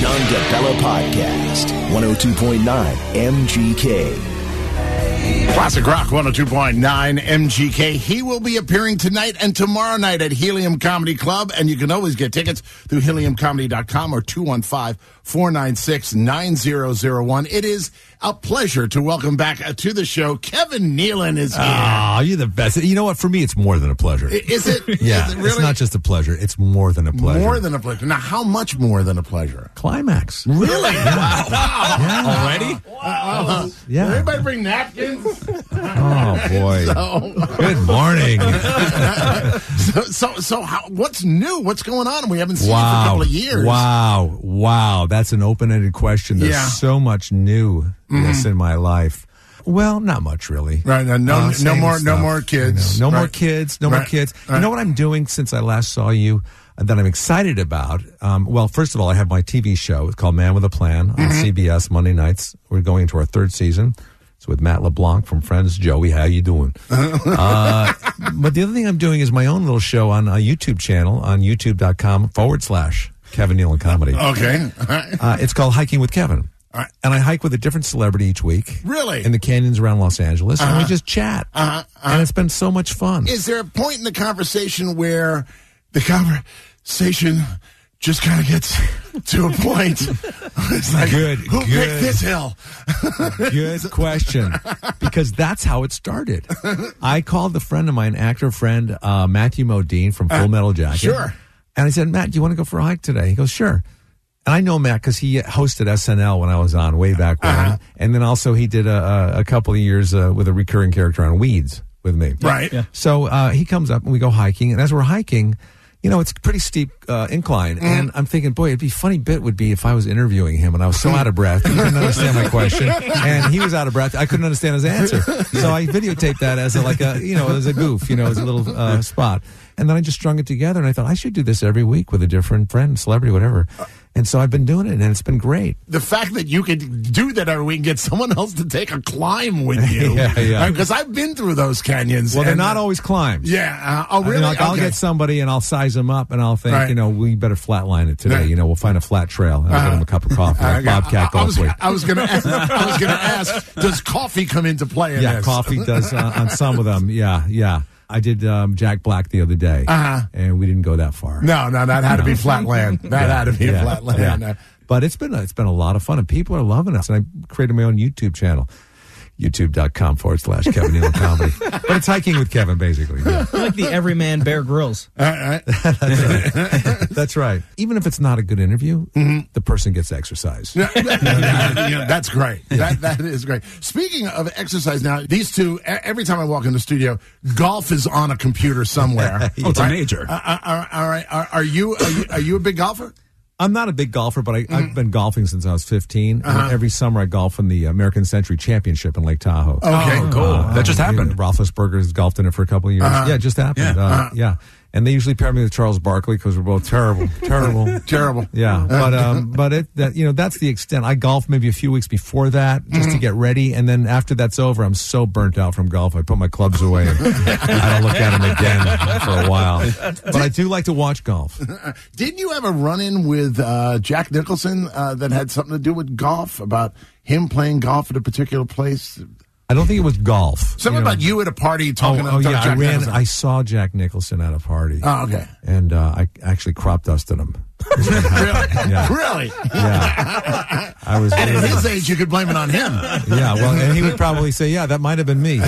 John DeBella Podcast, 102.9 MGK. Classic Rock 102.9 MGK. He will be appearing tonight and tomorrow night at Helium Comedy Club, and you can always get tickets through heliumcomedy.com or 215-496-9001. It is a pleasure to welcome back to the show. Kevin Nealon is here. Oh, you're the best. You know what? For me, it's more than a pleasure. Is it? Yeah, is it really? It's not just a pleasure. It's more than a pleasure. More than a pleasure. Now, how much more than a pleasure? Climax. Really? Yeah. Wow. Yeah. Already? Yeah. Did anybody bring napkins? Oh, boy. Good morning. So what's new? What's going on? We haven't seen you for a couple of years. Wow. That's an open-ended question. There's so much newness in my life. Well, not much, really. Right. No more kids. No more kids. No more Right. kids. Right. You know what I'm doing since I last saw you that I'm excited about? Well, first of all, I have my TV show. It's called Man with a Plan on CBS Monday nights. We're going into our third season. It's with Matt LeBlanc from Friends. Joey, how you doing? But the other thing I'm doing is my own little show on a YouTube channel on youtube.com/Kevin Nealon Comedy. Okay. It's called Hiking with Kevin. And I hike with a different celebrity each week. Really? In the canyons around Los Angeles. And we just chat. And it's been so much fun. Is there a point in the conversation where the conversation just kind of gets to a point? It's like, who picked this hill? Good question. Because that's how it started. I called a friend of mine, actor friend, Matthew Modine from Full Metal Jacket. Sure. And I said, Matt, do you want to go for a hike today? He goes, sure. And I know Matt because he hosted SNL when I was on way back when. And then also he did a couple of years with a recurring character on Weeds with me. Right. Yeah. So he comes up and we go hiking. And as we're hiking, you know, it's a pretty steep incline. And I'm thinking, boy, it'd be a funny bit would be if I was interviewing him and I was so out of breath. He couldn't understand my question. And he was out of breath. I couldn't understand his answer. So I videotaped that as a goof, as a little spot. And then I just strung it together. And I thought I should do this every week with a different friend, celebrity, whatever. And so I've been doing it, and it's been great. The fact that you could do that every week and get someone else to take a climb with you. Yeah. Because I've been through those canyons. Well, they're not always climbs. Yeah. Oh, really? I'll get somebody, and I'll size them up, and I'll think, Right. we better flatline it today. Right. We'll find a flat trail, and I'll get them a cup of coffee, like Bobcat Goldthwait. I was going to ask, does coffee come into play in Yeah, this? coffee does on some of them. Yeah. I did Jack Black the other day, and we didn't go that far. No, that had to be flatland. That had to be flatland. Yeah. But it's been a lot of fun, and people are loving us. And I created my own YouTube channel, youtube.com/Kevin Nealon Comedy. But it's hiking with Kevin, basically. Yeah. You're like the everyman Bear Grylls. That's right. Even if it's not a good interview, the person gets exercise. That's great. That is great. Speaking of exercise, now these two, every time I walk in the studio, golf is on a computer somewhere. It's a major. All right. Are you a big golfer? I'm not a big golfer, but I've been golfing since I was 15. And every summer I golf in the American Century Championship in Lake Tahoe. Okay, cool. That just happened. Roethlisberger has golfed in it for a couple of years. Yeah, it just happened. Yeah. And they usually pair me with Charles Barkley because we're both terrible. Yeah, but that's the extent. I golf maybe a few weeks before that just to get ready, and then after that's over, I'm so burnt out from golf. I put my clubs away and I don't look at them again for a while. But I do like to watch golf. Didn't you have a run-in with Jack Nicholson that had something to do with golf, about him playing golf at a particular place? I don't think it was golf. Something about you at a party talking to Jack Nicholson. I saw Jack Nicholson at a party. Oh, okay. And I actually crop dusted him. Really? Yeah. Really? Yeah. I was. And at his age, you could blame it on him. Yeah, well, and he would probably say, yeah, that might have been me.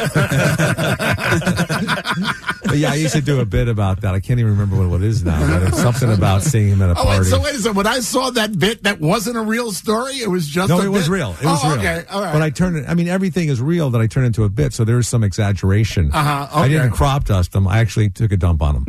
But yeah, I used to do a bit about that. I can't even remember what it is now, but it's something about seeing him at a party. So wait a second. When I saw that bit, that wasn't a real story? It was just No, a it was bit? real. It was real. Okay, all right. But I turned it, everything is real that I turn into a bit, so there's some exaggeration. Okay. I didn't crop dust him. I actually took a dump on him.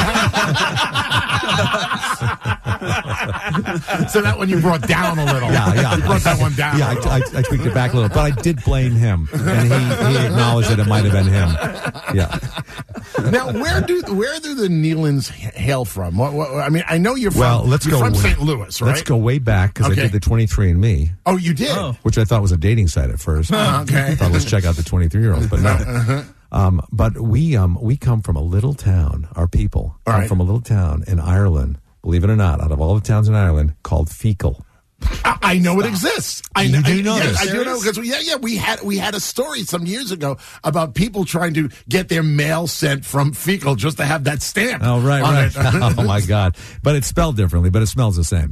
So that one you brought down a little. Yeah. You brought that one down. Yeah, I tweaked it back a little, but I did blame him, and he acknowledged that it might have been him. Yeah. Now, where do the Nealons hail from? I know you're from. Well, let's you're go from St. Louis, right? Let's go way back because Okay. I did the 23andMe. Oh, you did. Which I thought was a dating site at first. Okay. I thought, let's check out the 23-year-olds, but no. But we come from a little town. Our people come right. from a little town in Ireland, believe it or not, out of all the towns in Ireland, called Fecal. I know it exists. I know. You do know this? I do know because we had a story some years ago about people trying to get their mail sent from Fecal just to have that stamp. Oh, right. It. Oh, my God. But it's spelled differently, but it smells the same.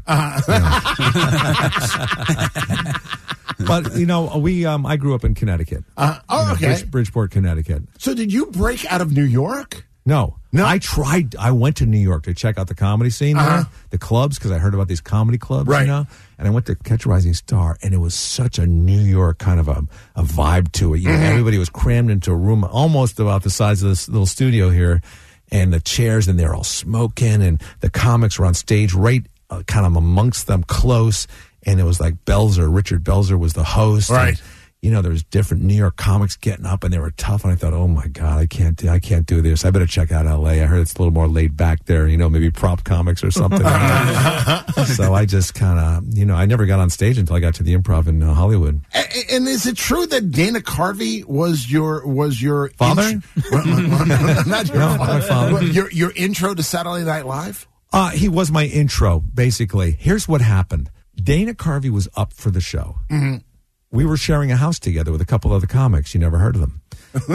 But, I grew up in Connecticut. Okay. Bridgeport, Connecticut. So did you break out of New York? No. I tried. I went to New York to check out the comedy scene there, the clubs, because I heard about these comedy clubs, right. And I went to Catch a Rising Star, and it was such a New York kind of a vibe to it. Everybody was crammed into a room almost about the size of this little studio here, and the chairs, and they're all smoking, and the comics were on stage right kind of amongst them close, and it was like Richard Belzer was the host. Right. And, there was different New York comics getting up, and they were tough. And I thought, oh my God, I can't do this. I better check out L.A. I heard it's a little more laid back there. Maybe prop comics or something. So I just kind of, I never got on stage until I got to the Improv in Hollywood. And is it true that Dana Carvey was your father? Not your father. My father. Your intro to Saturday Night Live? He was my intro, basically. Here's what happened. Dana Carvey was up for the show. Mm-hmm. We were sharing a house together with a couple other comics. You never heard of them.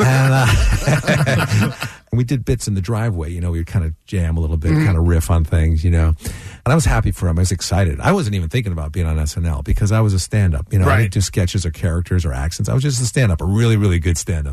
And we did bits in the driveway. We would kind of jam a little bit, kind of riff on things, And I was happy for him. I was excited. I wasn't even thinking about being on SNL because I was a stand-up. Right. I didn't do sketches or characters or accents. I was just a stand-up, a really, really good stand-up.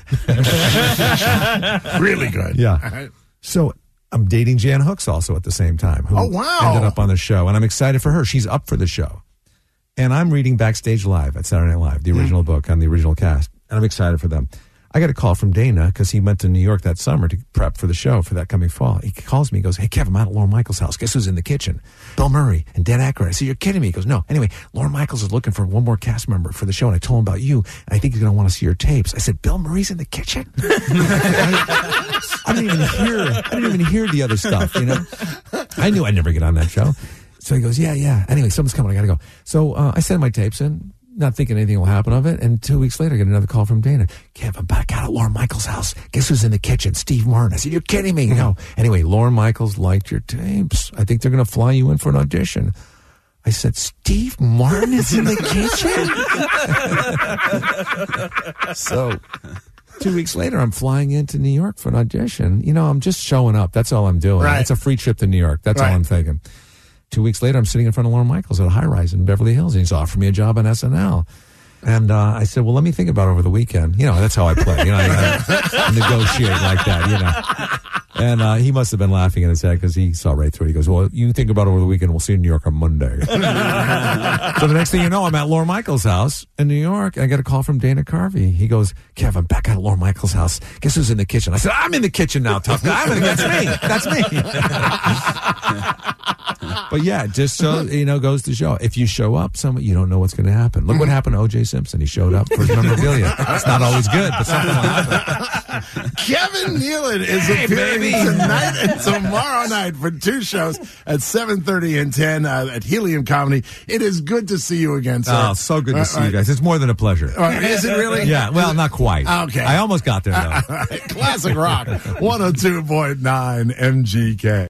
Really good. Yeah. So I'm dating Jan Hooks also at the same time. Who ended up on the show. And I'm excited for her. She's up for the show. And I'm reading Backstage Live at Saturday Night Live, the original book on the original cast. And I'm excited for them. I got a call from Dana because he went to New York that summer to prep for the show for that coming fall. He calls me. He goes, hey, Kev, I'm out at Lorne Michaels' house. Guess who's in the kitchen? Bill Murray and Dan Aykroyd. I said, you're kidding me. He goes, no. Anyway, Lorne Michaels is looking for one more cast member for the show, and I told him about you, and I think he's going to want to see your tapes. I said, Bill Murray's in the kitchen? I didn't even hear the other stuff, I knew I'd never get on that show. So he goes, yeah. Anyway, something's coming. I got to go. So I sent my tapes in, not thinking anything will happen of it. And 2 weeks later, I get another call from Dana. Kev, I'm back out at Lorne Michaels' house. Guess who's in the kitchen? Steve Martin. I said, you're kidding me. No. Anyway, Lorne Michaels liked your tapes. I think they're going to fly you in for an audition. I said, Steve Martin is in the kitchen? So 2 weeks later, I'm flying into New York for an audition. I'm just showing up. That's all I'm doing. Right. It's a free trip to New York. That's all I'm thinking. 2 weeks later, I'm sitting in front of Lorne Michaels at a high-rise in Beverly Hills, and he's offered me a job on SNL. And I said, well, let me think about it over the weekend. That's how I play. I negotiate like that, And he must have been laughing in his head because he saw right through it. He goes, well, you think about it over the weekend. We'll see you in New York on Monday. So the next thing you know, I'm at Lorne Michaels' house in New York, and I get a call from Dana Carvey. He goes, Kev, I'm back at Lorne Michaels' house. Guess who's in the kitchen? I said, I'm in the kitchen now, tough guy. That's me. But yeah, just so, goes to show. If you show up, you don't know what's going to happen. Look what happened to O.J. Simpson. He showed up for his memorabilia. It's not always good, but something will happen. Kevin Nealon is appearing tonight and tomorrow night for 2 shows at 7:30 and 10 at Helium Comedy. It is good to see you again, sir. Oh, so good to see you guys. It's more than a pleasure. Is it really? Yeah, well, not quite. Okay. I almost got there, though. Classic Rock, 102.9 MGK.